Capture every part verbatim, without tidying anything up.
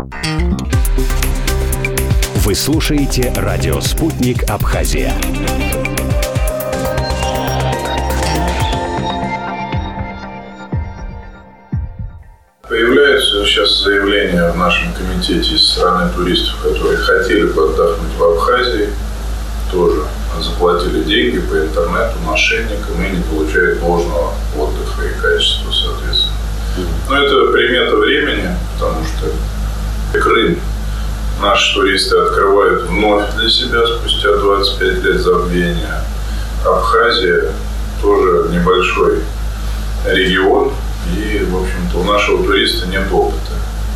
Вы слушаете радио «Спутник Абхазия». Появляются сейчас заявления в нашем комитете со стороны туристов, которые хотели бы отдохнуть в Абхазии, тоже заплатили деньги по интернету мошенникам и не получают должного отдыха и качества, соответственно. Но это примета времени, потому что Крым наши туристы открывают вновь для себя спустя двадцать пять лет забвения. Абхазия тоже небольшой регион, и, в общем-то, у нашего туриста нет опыта.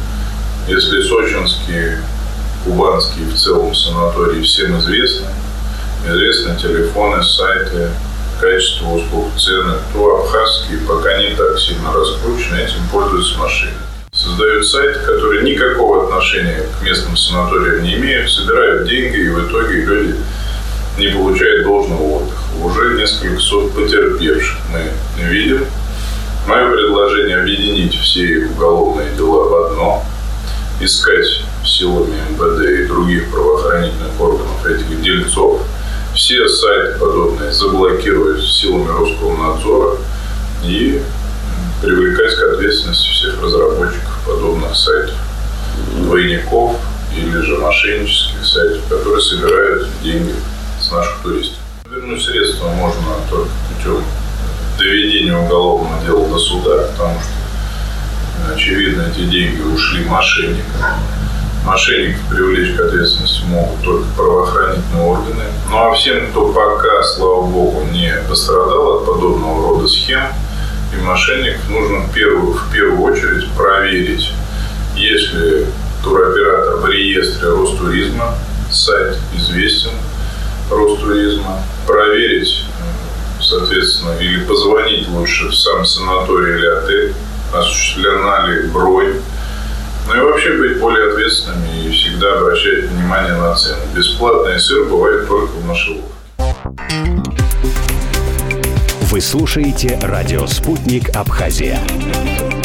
Если сочинские, кубанские в целом санатории всем известны, известны телефоны, сайты, качество услуг, цены, то абхазские пока не так сильно раскручены, этим пользуются мошенники. Создают сайты, которые никакого отношения к местным санаториям не имеют, собирают деньги, и в итоге люди не получают должного отдыха. Уже несколько сот потерпевших мы видим. Мое предложение — объединить все уголовные дела в одно, искать силами эм вэ дэ и других правоохранительных органов этих дельцов, все сайты подобные заблокировать силами Роскомнадзора и привлекать к ответственности всех разработчиков подобных сайтов, двойников или же мошеннических сайтов, которые собирают деньги с наших туристов. Вернуть средства можно только путем доведения уголовного дела до суда, потому что, очевидно, эти деньги ушли мошенникам. Мошенников привлечь к ответственности могут только правоохранительные органы. Ну а всем, кто пока, слава богу, не пострадал от подобного рода схем и мошенников, нужно в первую, в первую очередь проверить, есть ли туроператор в реестре Ростуризма, сайт известен Ростуризма, проверить, соответственно, или позвонить лучше в сам санаторий или отель, осуществлена ли бронь. Ну и вообще быть более ответственными и всегда обращать внимание на цены. Бесплатный сыр бывает только в мышеловке. Вы слушаете радио «Спутник Абхазия».